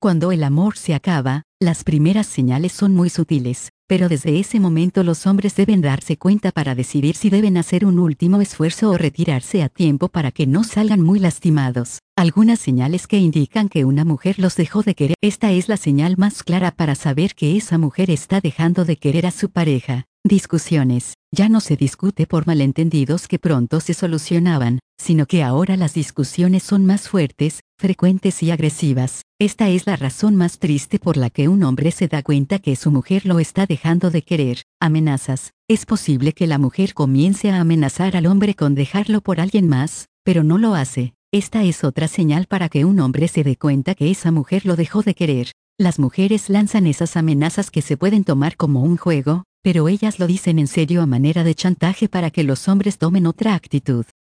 Cuando el amor se acaba, las primeras señales son muy sutiles, pero desde ese momento los hombres deben darse cuenta para decidir si deben hacer un último esfuerzo o retirarse a tiempo para que no salgan muy lastimados. Algunas señales que indican que una mujer los dejó de querer. Esta es la señal más clara para saber que esa mujer está dejando de querer a su pareja. Discusiones. Ya no se discute por malentendidos que pronto se solucionaban, sino que ahora las discusiones son más fuertes, frecuentes y agresivas. Esta es la razón más triste por la que un hombre se da cuenta que su mujer lo está dejando de querer. Amenazas. Es posible que la mujer comience a amenazar al hombre con dejarlo por alguien más, pero no lo hace. Esta es otra señal para que un hombre se dé cuenta que esa mujer lo dejó de querer. Las mujeres lanzan esas amenazas que se pueden tomar como un juego, pero ellas lo dicen en serio a manera de chantaje para que los hombres tomen otra actitud.